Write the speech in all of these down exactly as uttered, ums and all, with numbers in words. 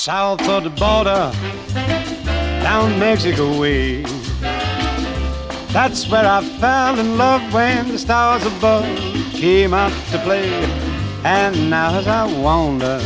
south of the border, down Mexico way. That's where I fell in love when the stars above came out to play. And now as I wander...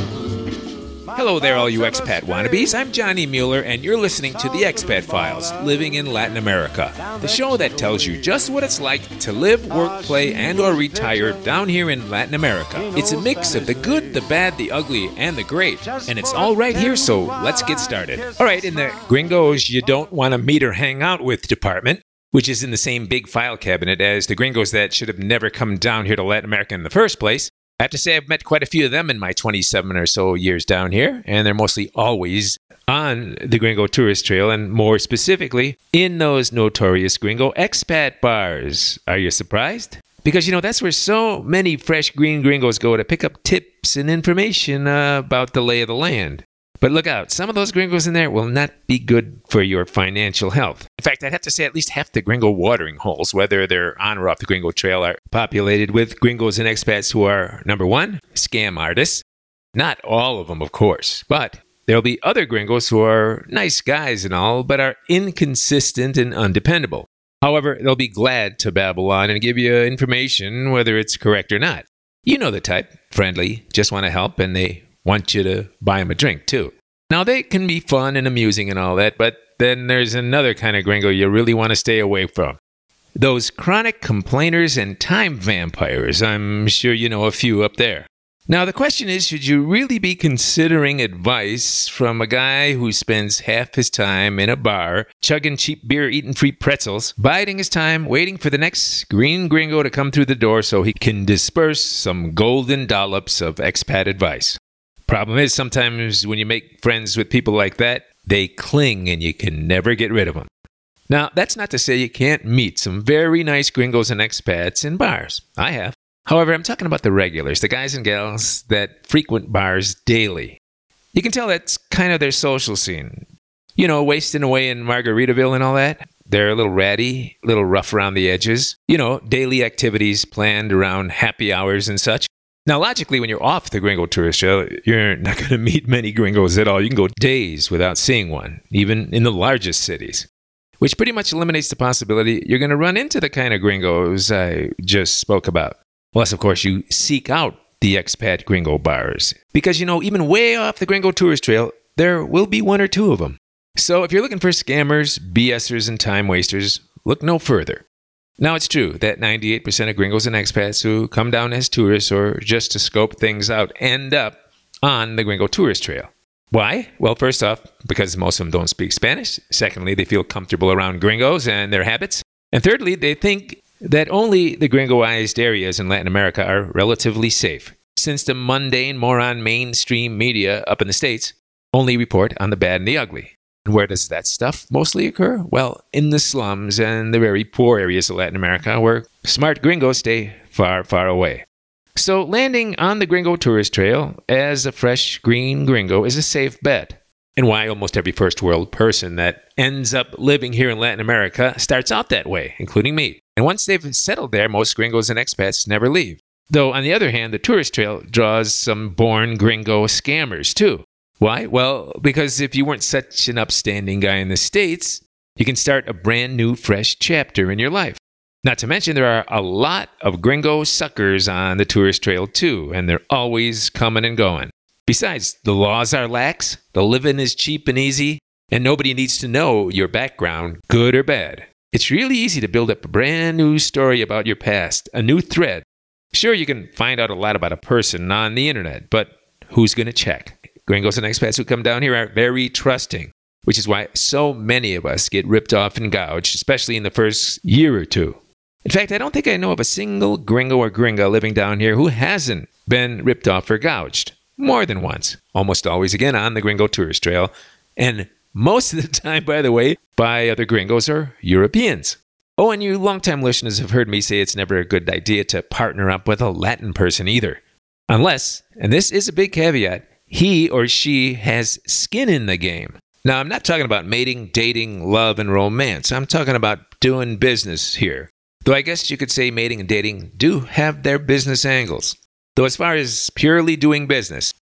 Hello there, all you expat wannabes. I'm Johnny Mueller, and you're listening to The Expat Files, Living in Latin America, the show that tells you just what it's like to live, work, play, and or retire down here in Latin America. It's a mix of the good, the bad, the ugly, and the great, and it's all right here, so let's get started. All right, in the Gringos You Don't Want to Meet or Hang Out With department, which is in the same big file cabinet as the gringos that should have never come down here to Latin America in the first place, I have to say I've met quite a few of them in my twenty-seven or so years down here, and they're mostly always on the Gringo Tourist Trail, and more specifically, in those notorious Gringo expat bars. Are you surprised? Because, you know, that's where so many fresh green gringos go to pick up tips and information uh, about the lay of the land. But look out, some of those gringos in there will not be good for your financial health. In fact, I'd have to say at least half the gringo watering holes, whether they're on or off the Gringo Trail, are populated with gringos and expats who are, number one, scam artists. Not all of them, of course, but there'll be other gringos who are nice guys and all, but are inconsistent and undependable. However, they'll be glad to babble on and give you information, whether it's correct or not. You know the type, friendly, just want to help, and they want you to buy them a drink, too. Now, they can be fun and amusing and all that, but then there's another kind of gringo you really want to stay away from. Those chronic complainers and time vampires. I'm sure you know a few up there. Now, the question is, should you really be considering advice from a guy who spends half his time in a bar, chugging cheap beer, eating free pretzels, biding his time, waiting for the next green gringo to come through the door so he can disperse some golden dollops of expat advice? Problem is, sometimes when you make friends with people like that, they cling and you can never get rid of them. Now, that's not to say you can't meet some very nice gringos and expats in bars. I have. However, I'm talking about the regulars, the guys and gals that frequent bars daily. You can tell that's kind of their social scene. You know, wasting away in Margaritaville and all that. They're a little ratty, a little rough around the edges. You know, daily activities planned around happy hours and such. Now, logically, when you're off the Gringo Tourist Trail, you're not going to meet many gringos at all. You can go days without seeing one, even in the largest cities, which pretty much eliminates the possibility you're going to run into the kind of gringos I just spoke about. Unless, of course, you seek out the expat gringo bars. Because, you know, even way off the Gringo Tourist Trail, there will be one or two of them. So if you're looking for scammers, BSers, and time wasters, look no further. Now, it's true that ninety-eight percent of gringos and expats who come down as tourists or just to scope things out end up on the Gringo Tourist Trail. Why? Well, first off, because most of them don't speak Spanish. Secondly, they feel comfortable around gringos and their habits. And thirdly, they think that only the gringoized areas in Latin America are relatively safe, since the mundane, more on mainstream media up in the States only report on the bad and the ugly. And where does that stuff mostly occur? Well, in the slums and the very poor areas of Latin America, where smart gringos stay far, far away. So landing on the Gringo Tourist Trail as a fresh green gringo is a safe bet. And why almost every first world person that ends up living here in Latin America starts out that way, including me. And once they've settled there, most gringos and expats never leave. Though, on the other hand, the tourist trail draws some born gringo scammers, too. Why? Well, because if you weren't such an upstanding guy in the States, you can start a brand new, fresh chapter in your life. Not to mention, there are a lot of gringo suckers on the tourist trail, too, and they're always coming and going. Besides, the laws are lax, the living is cheap and easy, and nobody needs to know your background, good or bad. It's really easy to build up a brand new story about your past, a new thread. Sure, you can find out a lot about a person on the internet, but who's going to check? Gringos and expats who come down here are very trusting, which is why so many of us get ripped off and gouged, especially in the first year or two. In fact, I don't think I know of a single gringo or gringa living down here who hasn't been ripped off or gouged. More than once. Almost always, again, on the Gringo Tourist Trail. And most of the time, by the way, by other gringos or Europeans. Oh, and you longtime listeners have heard me say it's never a good idea to partner up with a Latin person either. Unless, and this is a big caveat, he or she has skin in the game. Now, I'm not talking about mating, dating, love, and romance. I'm talking about doing business here. Though I guess you could say mating and dating do have their business angles. Though as far as purely doing business,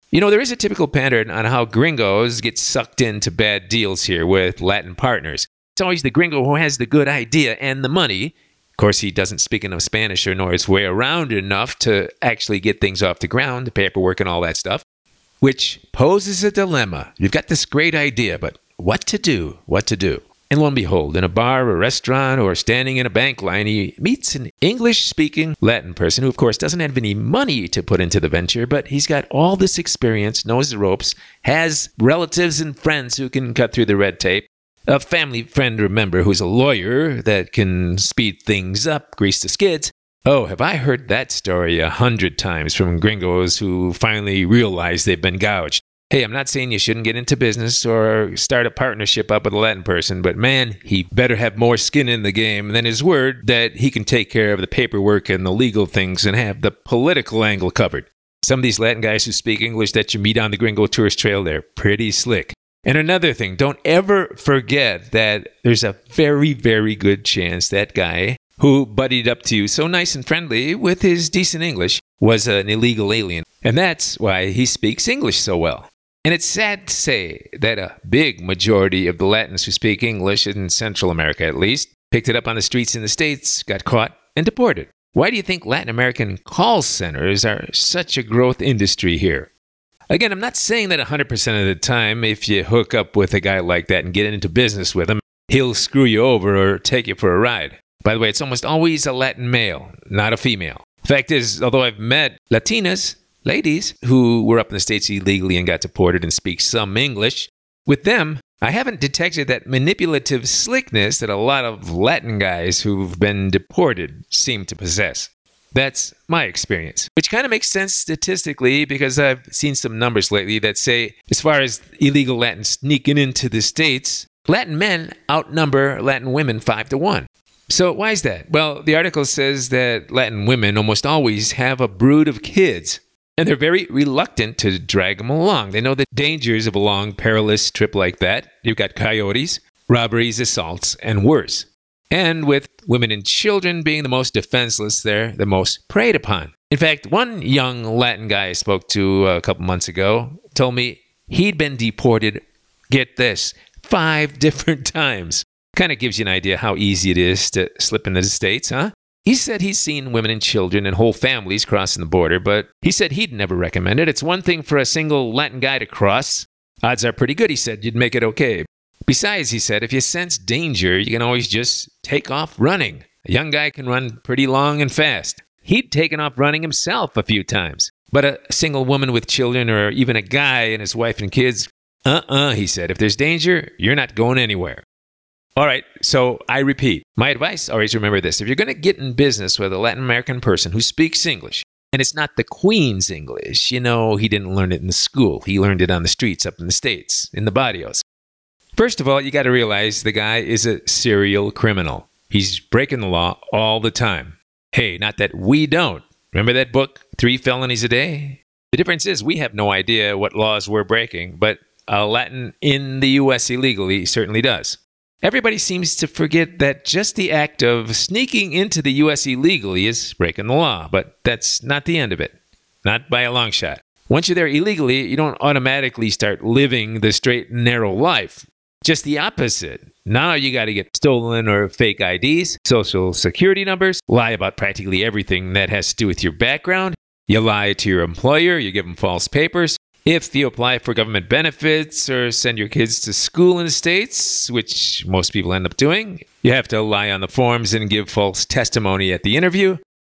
You know, there is a typical pattern on how gringos get sucked into bad deals here with Latin partners. It's always the gringo who has the good idea and the money. Of course, he doesn't speak enough Spanish or know his way around enough to actually get things off the ground, the paperwork and all that stuff, which poses a dilemma. You've got this great idea, but what to do? What to do? And lo and behold, in a bar or restaurant or standing in a bank line, he meets an English-speaking Latin person who, of course, doesn't have any money to put into the venture, but he's got all this experience, knows the ropes, has relatives and friends who can cut through the red tape, a family friend or member who's a lawyer that can speed things up, grease the skids. Oh, have I heard that story a hundred times from gringos who finally realize they've been gouged. Hey, I'm not saying you shouldn't get into business or start a partnership up with a Latin person, but man, he better have more skin in the game than his word that he can take care of the paperwork and the legal things and have the political angle covered. Some of these Latin guys who speak English that you meet on the Gringo Tourist Trail, they're pretty slick. And another thing, don't ever forget that there's a very, very good chance that guy who buddied up to you so nice and friendly with his decent English was an illegal alien. And that's why he speaks English so well. And it's sad to say that a big majority of the Latins who speak English, in Central America at least, picked it up on the streets in the States, got caught, and deported. Why do you think Latin American call centers are such a growth industry here? Again, I'm not saying that one hundred percent of the time, if you hook up with a guy like that and get into business with him, he'll screw you over or take you for a ride. By the way, it's almost always a Latin male, not a female. Fact is, although I've met Latinas, ladies, who were up in the States illegally and got deported and speak some English, with them, I haven't detected that manipulative slickness that a lot of Latin guys who've been deported seem to possess. That's my experience, which kind of makes sense statistically because I've seen some numbers lately that say, as far as illegal Latins sneaking into the States, Latin men outnumber Latin women five to one. So why is that? Well, the article says that Latin women almost always have a brood of kids, and they're very reluctant to drag them along. They know the dangers of a long, perilous trip like that. You've got coyotes, robberies, assaults, and worse. And with women and children being the most defenseless, they're the most preyed upon. In fact, one young Latin guy I spoke to a couple months ago told me he'd been deported, get this, five different times. Kind of gives you an idea how easy it is to slip into the States, huh? He said he's seen women and children and whole families crossing the border, but he said he'd never recommend it. It's one thing for a single Latin guy to cross. Odds are pretty good, he said, you'd make it okay. Besides, he said, if you sense danger, you can always just take off running. A young guy can run pretty long and fast. He'd taken off running himself a few times. But a single woman with children or even a guy and his wife and kids, uh-uh, he said, if there's danger, you're not going anywhere. All right, so I repeat, my advice, always remember this. If you're going to get in business with a Latin American person who speaks English, and it's not the Queen's English, you know, he didn't learn it in the school. He learned it on the streets up in the States, in the barrios. First of all, you got to realize the guy is a serial criminal. He's breaking the law all the time. Hey, not that we don't. Remember that book, Three Felonies a Day? The difference is we have no idea what laws we're breaking, but a Latin in the U S illegally certainly does. Everybody seems to forget that just the act of sneaking into the U S illegally is breaking the law, but that's not the end of it. Not by a long shot. Once you're there illegally, you don't automatically start living the straight and narrow life. Just the opposite. Now you got to get stolen or fake I Ds, social security numbers, lie about practically everything that has to do with your background. You lie to your employer, you give them false papers. If you apply for government benefits or send your kids to school in the States, which most people end up doing, you have to lie on the forms and give false testimony at the interview.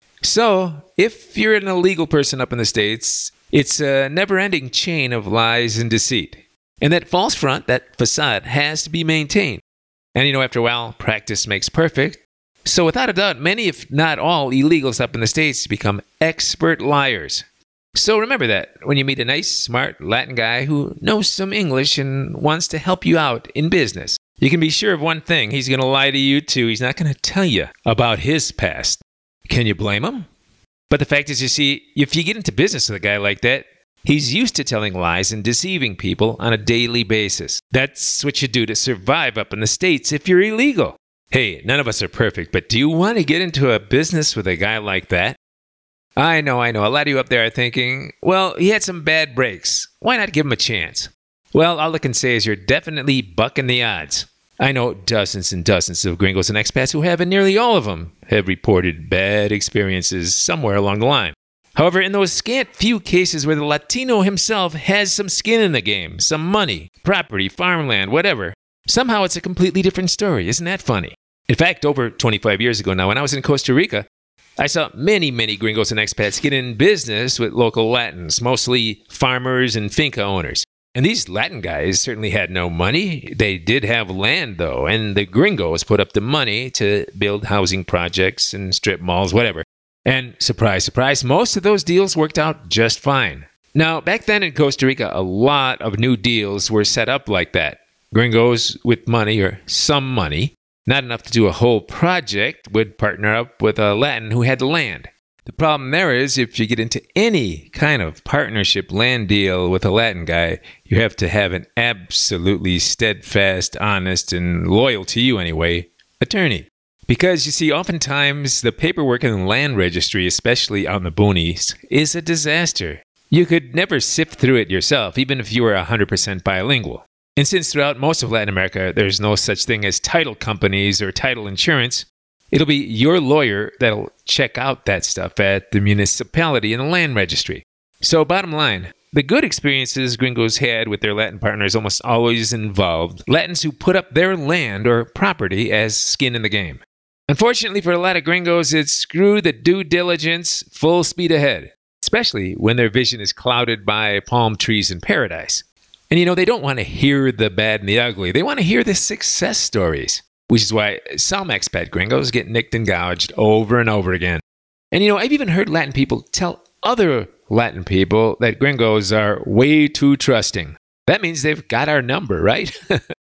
So, if you're an illegal person up in the States, it's a never-ending chain of lies and deceit. And that false front, that facade, has to be maintained. And you know, after a while, practice makes perfect. So without a doubt, many, if not all, illegals up in the States become expert liars. So remember that when you meet a nice, smart Latin guy who knows some English and wants to help you out in business, you can be sure of one thing. He's going to lie to you too. He's not going to tell you about his past. Can you blame him? But the fact is, you see, if you get into business with a guy like that, he's used to telling lies and deceiving people on a daily basis. That's what you do to survive up in the States if you're illegal. Hey, none of us are perfect, but do you want to get into a business with a guy like that? I know, I know. A lot of you up there are thinking, well, he had some bad breaks. Why not give him a chance? Well, all I can say is you're definitely bucking the odds. I know dozens and dozens of gringos and expats who have, and nearly all of them have reported bad experiences somewhere along the line. However, in those scant few cases where the Latino himself has some skin in the game, some money, property, farmland, whatever, somehow it's a completely different story. Isn't that funny? In fact, over twenty-five years ago now, when I was in Costa Rica, I saw many, many gringos and expats get in business with local Latins, mostly farmers and finca owners. And these Latin guys certainly had no money. They did have land, though, and the gringos put up the money to build housing projects and strip malls, whatever. And surprise, surprise, most of those deals worked out just fine. Now, back then in Costa Rica, a lot of new deals were set up like that. Gringos with money, or some money, not enough to do a whole project, would partner up with a Latin who had the land. The problem there is, if you get into any kind of partnership land deal with a Latin guy, you have to have an absolutely steadfast, honest, and loyal to you anyway, attorney. Because, you see, oftentimes the paperwork in the land registry, especially on the boonies, is a disaster. You could never sift through it yourself, even if you were one hundred percent bilingual. And since throughout most of Latin America, there's no such thing as title companies or title insurance, it'll be your lawyer that'll check out that stuff at the municipality and the land registry. So bottom line, the good experiences gringos had with their Latin partners almost always involved Latins who put up their land or property as skin in the game. Unfortunately for a lot of gringos, it's screw the due diligence, full speed ahead, especially when their vision is clouded by palm trees in paradise. And you know, they don't want to hear the bad and the ugly. They want to hear the success stories. Which is why some expat gringos get nicked and gouged over and over again. And you know, I've even heard Latin people tell other Latin people that gringos are way too trusting. That means they've got our number, right?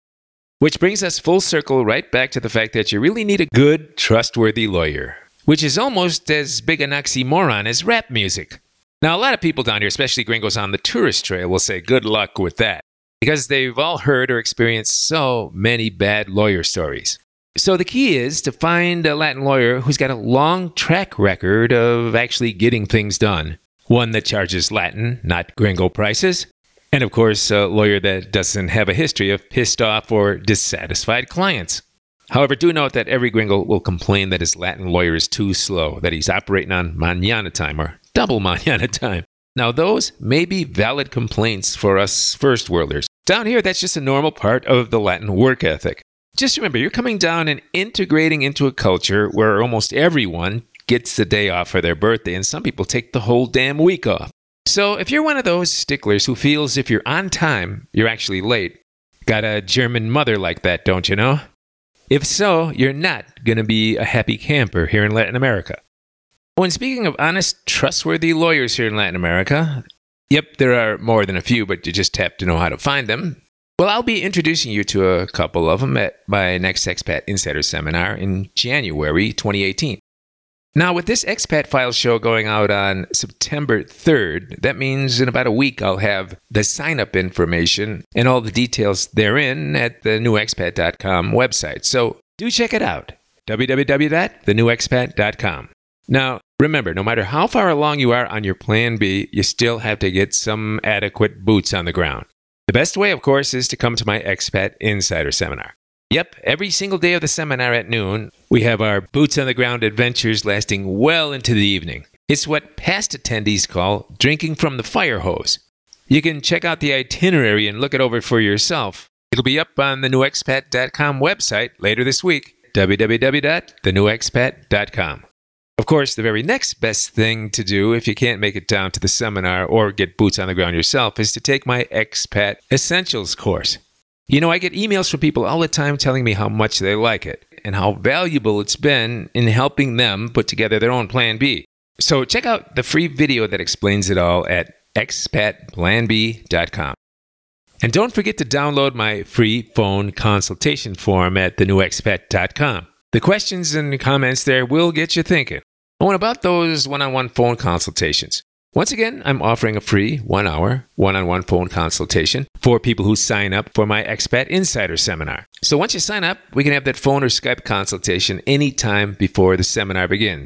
Which brings us full circle right back to the fact that you really need a good, trustworthy lawyer. Which is almost as big an oxymoron as rap music. Now, a lot of people down here, especially gringos on the tourist trail, will say good luck with that. Because they've all heard or experienced so many bad lawyer stories. So the key is to find a Latin lawyer who's got a long track record of actually getting things done. One that charges Latin, not gringo prices. And of course, a lawyer that doesn't have a history of pissed off or dissatisfied clients. However, do note that every gringo will complain that his Latin lawyer is too slow, that he's operating on mañana time or double mañana time. Now, those may be valid complaints for us first worlders. Down here, that's just a normal part of the Latin work ethic. Just remember, you're coming down and integrating into a culture where almost everyone gets the day off for their birthday, and some people take the whole damn week off. So if you're one of those sticklers who feels if you're on time, you're actually late, got a German mother like that, don't you know? If so, you're not going to be a happy camper here in Latin America. When speaking of honest, trustworthy lawyers here in Latin America, yep, there are more than a few, but you just have to know how to find them. Well, I'll be introducing you to a couple of them at my next Expat Insider Seminar in January twenty eighteen. Now, with this Expat Files show going out on September third, that means in about a week I'll have the sign-up information and all the details therein at the new expat dot com website. So do check it out, w w w dot the new expat dot com. Now, remember, no matter how far along you are on your Plan B, you still have to get some adequate boots on the ground. The best way, of course, is to come to my Expat Insider Seminar. Yep, every single day of the seminar at noon, we have our boots on the ground adventures lasting well into the evening. It's what past attendees call drinking from the fire hose. You can check out the itinerary and look it over for yourself. It'll be up on the new expat dot com website later this week, w w w dot the new expat dot com. Of course, the very next best thing to do if you can't make it down to the seminar or get boots on the ground yourself is to take my Expat Essentials course. You know, I get emails from people all the time telling me how much they like it and how valuable it's been in helping them put together their own Plan B. So check out the free video that explains it all at expat plan b dot com. And don't forget to download my free phone consultation form at the new expat dot com. The questions and comments there will get you thinking. Oh, and about those one-on-one phone consultations. Once again, I'm offering a free one-hour, one-on-one phone consultation for people who sign up for my Expat Insider Seminar. So once you sign up, we can have that phone or Skype consultation anytime before the seminar begins.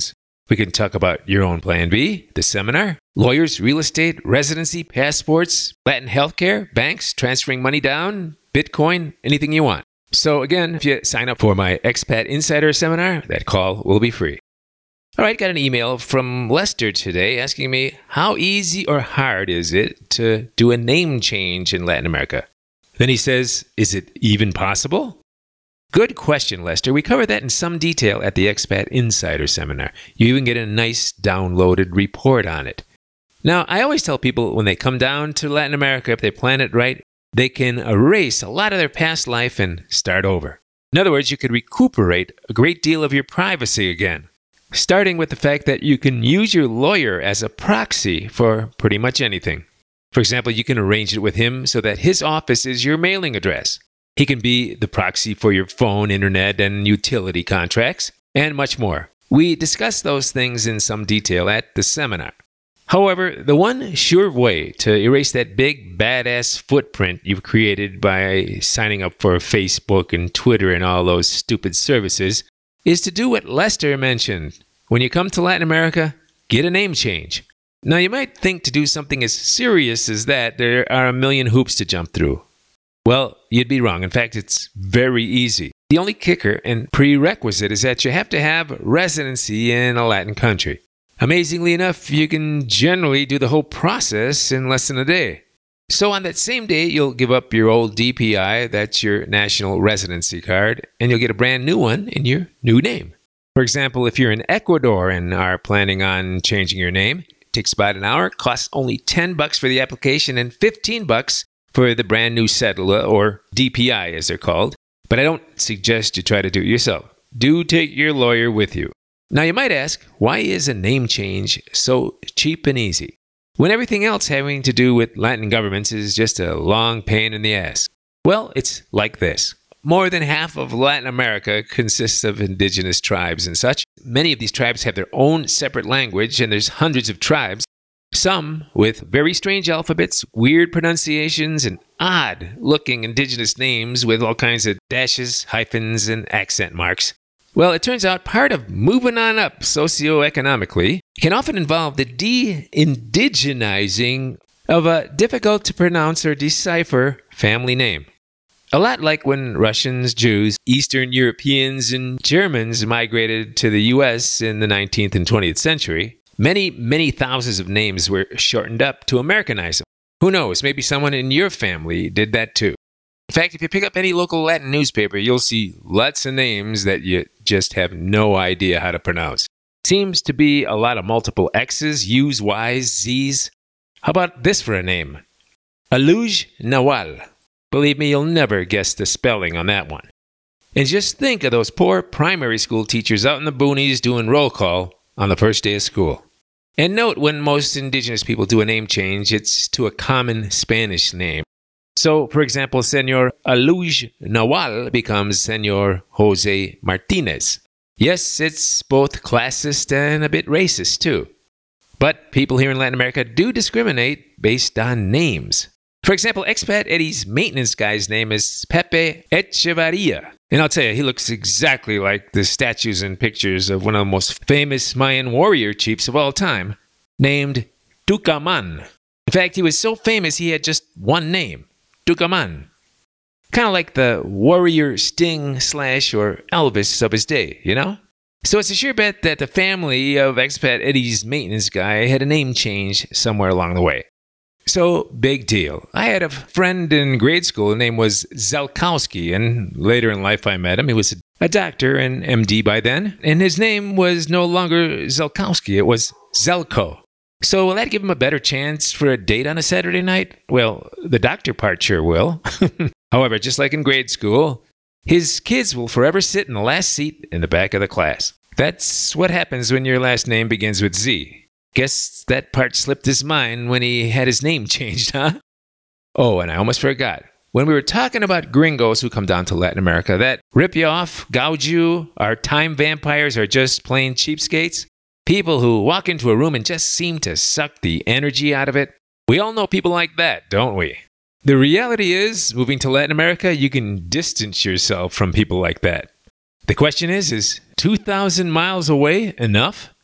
We can talk about your own plan B, the seminar, lawyers, real estate, residency, passports, Latin healthcare, banks, transferring money down, Bitcoin, anything you want. So again, if you sign up for my Expat Insider Seminar, that call will be free. All right, got an email from Lester today asking me, how easy or hard is it to do a name change in Latin America? Then he says, is it even possible? Good question, Lester. We covered that in some detail at the Expat Insider Seminar. You even get a nice downloaded report on it. Now, I always tell people when they come down to Latin America, if they plan it right, they can erase a lot of their past life and start over. In other words, you could recuperate a great deal of your privacy again. Starting with the fact that you can use your lawyer as a proxy for pretty much anything. For example, you can arrange it with him so that his office is your mailing address. He can be the proxy for your phone, internet, and utility contracts, and much more. We discussed those things in some detail at the seminar. However, the one sure way to erase that big, badass footprint you've created by signing up for Facebook and Twitter and all those stupid services is to do what Lester mentioned. When you come to Latin America, get a name change. Now, you might think to do something as serious as that, there are a million hoops to jump through. Well, you'd be wrong. In fact, it's very easy. The only kicker and prerequisite is that you have to have residency in a Latin country. Amazingly enough, you can generally do the whole process in less than a day. So on that same day, you'll give up your old D P I, that's your national residency card, and you'll get a brand new one in your new name. For example, if you're in Ecuador and are planning on changing your name, it takes about an hour, costs only ten bucks for the application and fifteen bucks for the brand new cedula, or D P I as they're called. But I don't suggest you try to do it yourself. Do take your lawyer with you. Now you might ask, why is a name change so cheap and easy, when everything else having to do with Latin governments is just a long pain in the ass? Well, it's like this. More than half of Latin America consists of indigenous tribes and such. Many of these tribes have their own separate language, and there's hundreds of tribes. Some with very strange alphabets, weird pronunciations, and odd-looking indigenous names with all kinds of dashes, hyphens, and accent marks. Well, it turns out part of moving on up socioeconomically can often involve the de-indigenizing of a difficult-to-pronounce or decipher family name. A lot like when Russians, Jews, Eastern Europeans, and Germans migrated to the U S in the nineteenth and twentieth century. Many, many thousands of names were shortened up to Americanize them. Who knows, maybe someone in your family did that too. In fact, if you pick up any local Latin newspaper, you'll see lots of names that you just have no idea how to pronounce. Seems to be a lot of multiple X's, U's, Y's, Z's. How about this for a name? Aluj Nawal. Believe me, you'll never guess the spelling on that one. And just think of those poor primary school teachers out in the boonies doing roll call on the first day of school. And note, when most indigenous people do a name change, it's to a common Spanish name. So, for example, Senor Aluj Nawal becomes Senor Jose Martinez. Yes, it's both classist and a bit racist, too. But people here in Latin America do discriminate based on names. For example, Expat Eddie's maintenance guy's name is Pepe Echevarria. And I'll tell you, he looks exactly like the statues and pictures of one of the most famous Mayan warrior chiefs of all time, named Tucaman. In fact, he was so famous he had just one name, Tucaman. Kind of like the warrior Sting slash or Elvis of his day, you know? So it's a sure bet that the family of Expat Eddie's maintenance guy had a name change somewhere along the way. So, big deal. I had a friend in grade school. His name was Zelkowski, and later in life I met him. He was a doctor and M D by then, and his name was no longer Zelkowski. It was Zelko. So will that give him a better chance for a date on a Saturday night? Well, the doctor part sure will. However, just like in grade school, his kids will forever sit in the last seat in the back of the class. That's what happens when your last name begins with Z. Guess that part slipped his mind when he had his name changed, huh? Oh, and I almost forgot. When we were talking about gringos who come down to Latin America that rip you off, gouge you, are time vampires, or just plain cheapskates, people who walk into a room and just seem to suck the energy out of it, we all know people like that, don't we? The reality is, moving to Latin America, you can distance yourself from people like that. The question is, is two thousand miles away enough?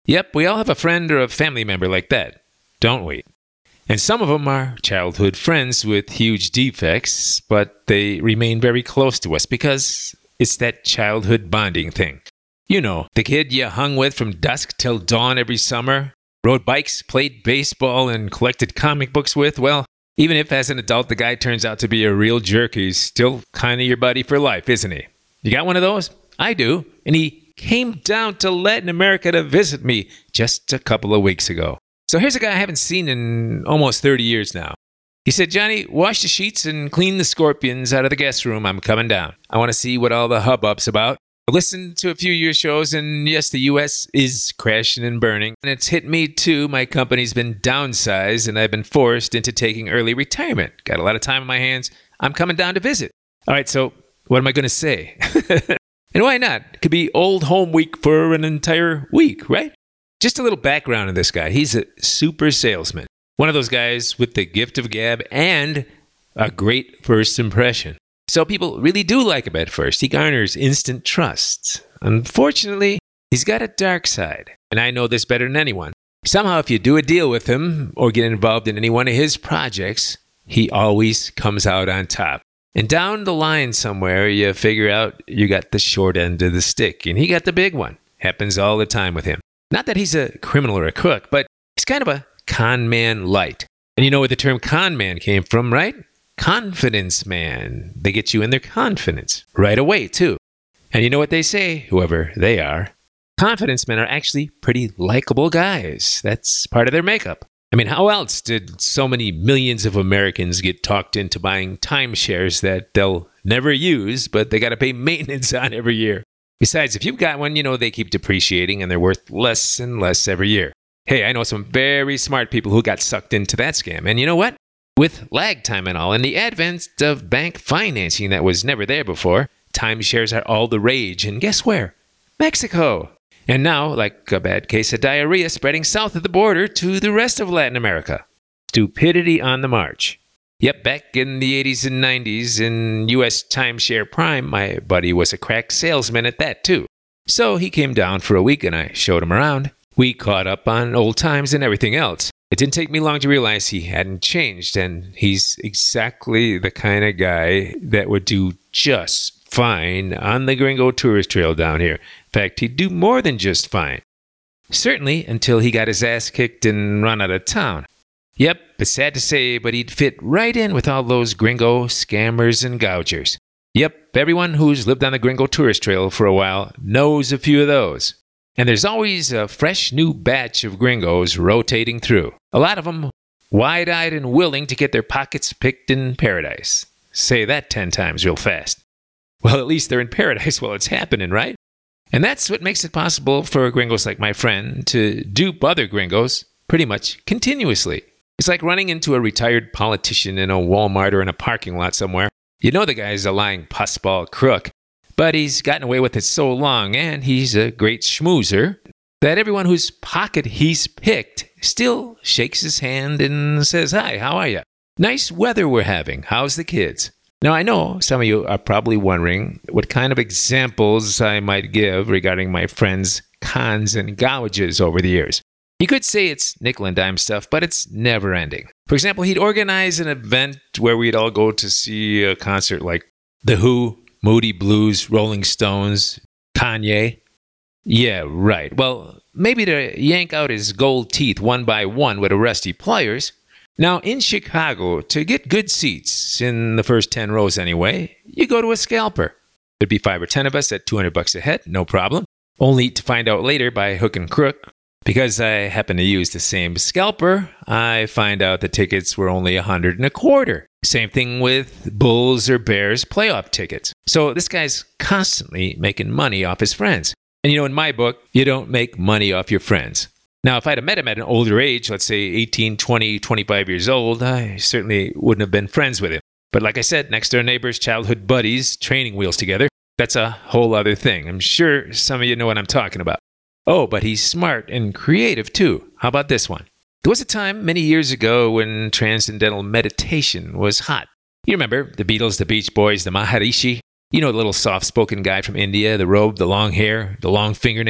Yep, we all have a friend or a family member like that, don't we? And some of them are childhood friends with huge defects, but they remain very close to us because it's that childhood bonding thing. You know, the kid you hung with from dusk till dawn every summer, rode bikes, played baseball, and collected comic books with. Well, even if as an adult the guy turns out to be a real jerk, he's still kind of your buddy for life, isn't he? You got one of those? I do. And he came down to Latin America to visit me just a couple of weeks ago. So here's a guy I haven't seen in almost thirty years now. He said, Johnny, wash the sheets and clean the scorpions out of the guest room. I'm coming down. I want to see what all the hubbub's about. I listened to a few of your shows, and yes, the U S is crashing and burning. And it's hit me too. My company's been downsized, and I've been forced into taking early retirement. Got a lot of time on my hands. I'm coming down to visit. All right, so what am I going to say? And why not? It could be old home week for an entire week, right? Just a little background on this guy. He's a super salesman. One of those guys with the gift of gab and a great first impression. So people really do like him at first. He garners instant trust. Unfortunately, he's got a dark side. And I know this better than anyone. Somehow, if you do a deal with him or get involved in any one of his projects, he always comes out on top. And down the line somewhere, you figure out you got the short end of the stick. And he got the big one. Happens all the time with him. Not that he's a criminal or a crook, but he's kind of a con man light. And you know where the term con man came from, right? Confidence man. They get you in their confidence right away, too. And you know what they say, whoever they are? Confidence men are actually pretty likable guys. That's part of their makeup. I mean, how else did so many millions of Americans get talked into buying timeshares that they'll never use, but they got to pay maintenance on every year? Besides, if you've got one, you know they keep depreciating and they're worth less and less every year. Hey, I know some very smart people who got sucked into that scam. And you know what? With lag time and all, and the advent of bank financing that was never there before, timeshares are all the rage. And guess where? Mexico. And now, like a bad case of diarrhea, spreading south of the border to the rest of Latin America. Stupidity on the march. Yep, back in the eighties and nineties in U S timeshare prime, my buddy was a crack salesman at that too. So he came down for a week and I showed him around. We caught up on old times and everything else. It didn't take me long to realize he hadn't changed, and he's exactly the kind of guy that would do just fine on the Gringo Tourist Trail down here. In fact, he'd do more than just fine. Certainly until he got his ass kicked and run out of town. Yep, it's sad to say, but he'd fit right in with all those gringo scammers and gougers. Yep, everyone who's lived on the Gringo Tourist Trail for a while knows a few of those. And there's always a fresh new batch of gringos rotating through. A lot of them wide-eyed and willing to get their pockets picked in paradise. Say that ten times real fast. Well, at least they're in paradise while it's happening, right? And that's what makes it possible for gringos like my friend to dupe other gringos pretty much continuously. It's like running into a retired politician in a Walmart or in a parking lot somewhere. You know the guy's a lying pussball crook, but he's gotten away with it so long, and he's a great schmoozer, that everyone whose pocket he's picked still shakes his hand and says, "Hi, how are you? Nice weather we're having. How's the kids?" Now, I know some of you are probably wondering what kind of examples I might give regarding my friend's cons and gouges over the years. You could say it's nickel and dime stuff, but it's never ending. For example, he'd organize an event where we'd all go to see a concert like The Who, Moody Blues, Rolling Stones, Kanye. Yeah, right. Well, maybe to yank out his gold teeth one by one with a rusty pliers. Now, in Chicago, to get good seats, in the first ten rows anyway, you go to a scalper. There'd be five or ten of us at two hundred bucks a head, no problem. Only to find out later by hook and crook, because I happen to use the same scalper, I find out the tickets were only a hundred and a quarter. Same thing with Bulls or Bears playoff tickets. So this guy's constantly making money off his friends. And you know, in my book, you don't make money off your friends. Now, if I'd have met him at an older age, let's say eighteen, twenty, twenty-five years old, I certainly wouldn't have been friends with him. But like I said, next door neighbors, childhood buddies, training wheels together, that's a whole other thing. I'm sure some of you know what I'm talking about. Oh, but he's smart and creative too. How about this one? There was a time many years ago when transcendental meditation was hot. You remember the Beatles, the Beach Boys, the Maharishi? You know, the little soft-spoken guy from India, the robe, the long hair, the long fingernails.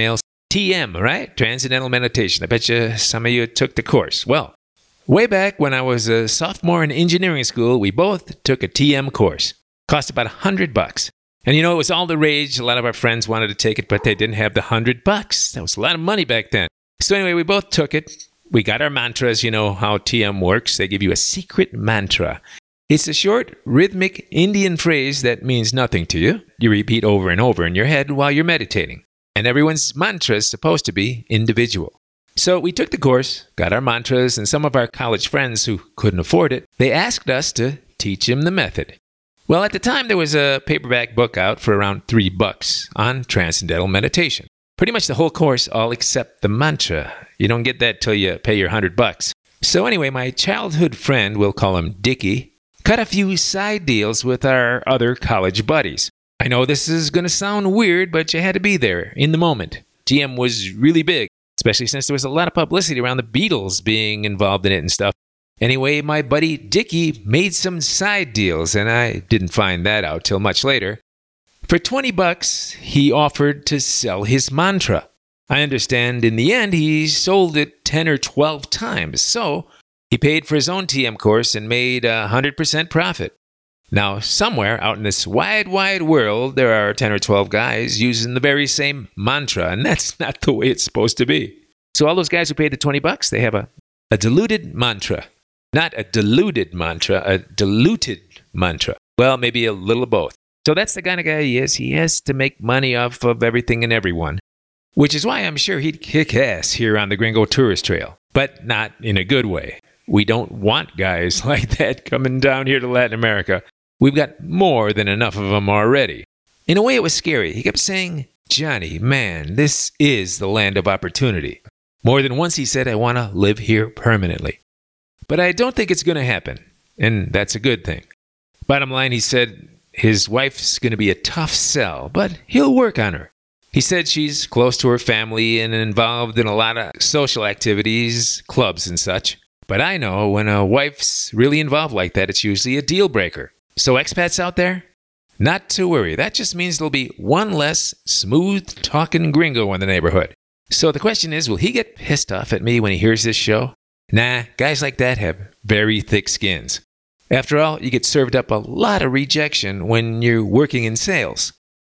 T M, right? Transcendental Meditation. I bet you some of you took the course. Well, way back when I was a sophomore in engineering school, we both took a T M course. Cost about a hundred bucks. And you know, it was all the rage. A lot of our friends wanted to take it, but they didn't have the hundred bucks. That was a lot of money back then. So anyway, we both took it. We got our mantras. You know how T M works. They give you a secret mantra. It's a short, rhythmic Indian phrase that means nothing to you. You repeat over and over in your head while you're meditating. And everyone's mantra is supposed to be individual. So we took the course, got our mantras, and some of our college friends who couldn't afford it, they asked us to teach them the method. Well, at the time, there was a paperback book out for around three bucks on Transcendental Meditation. Pretty much the whole course, all except the mantra. You don't get that till you pay your hundred bucks. So anyway, my childhood friend, we'll call him Dickie, cut a few side deals with our other college buddies. I know this is going to sound weird, but you had to be there in the moment. T M was really big, especially since there was a lot of publicity around the Beatles being involved in it and stuff. Anyway, my buddy Dickie made some side deals, and I didn't find that out till much later. For twenty bucks, he offered to sell his mantra. I understand in the end he sold it ten or twelve times, so he paid for his own T M course and made a one hundred percent profit. Now, somewhere out in this wide, wide world, there are ten or twelve guys using the very same mantra, and that's not the way it's supposed to be. So all those guys who paid the twenty bucks, they have a, a diluted mantra. Not a diluted mantra, a diluted mantra. Well, maybe a little of both. So that's the kind of guy he is. He has to make money off of everything and everyone, which is why I'm sure he'd kick ass here on the Gringo Tourist Trail, but not in a good way. We don't want guys like that coming down here to Latin America. We've got more than enough of them already. In a way, it was scary. He kept saying, Johnny, man, this is the land of opportunity. More than once he said, I want to live here permanently. But I don't think it's going to happen, and that's a good thing. Bottom line, he said his wife's going to be a tough sell, but he'll work on her. He said she's close to her family and involved in a lot of social activities, clubs and such. But I know when a wife's really involved like that, it's usually a deal breaker. So expats out there, not to worry. That just means there'll be one less smooth-talking gringo in the neighborhood. So the question is, will he get pissed off at me when he hears this show? Nah, guys like that have very thick skins. After all, you get served up a lot of rejection when you're working in sales.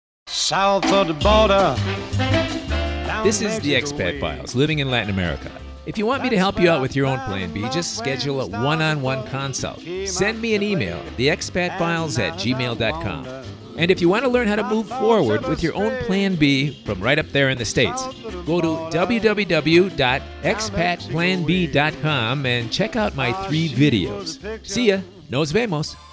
South of the border. This is the Expat Files, living in Latin America. If you want me to help you out with your own Plan B, just schedule a one-on-one consult. Send me an email, the expat files at gmail dot com. And if you want to learn how to move forward with your own Plan B from right up there in the States, go to w w w dot expat plan b dot com and check out my three videos. See ya. Nos vemos.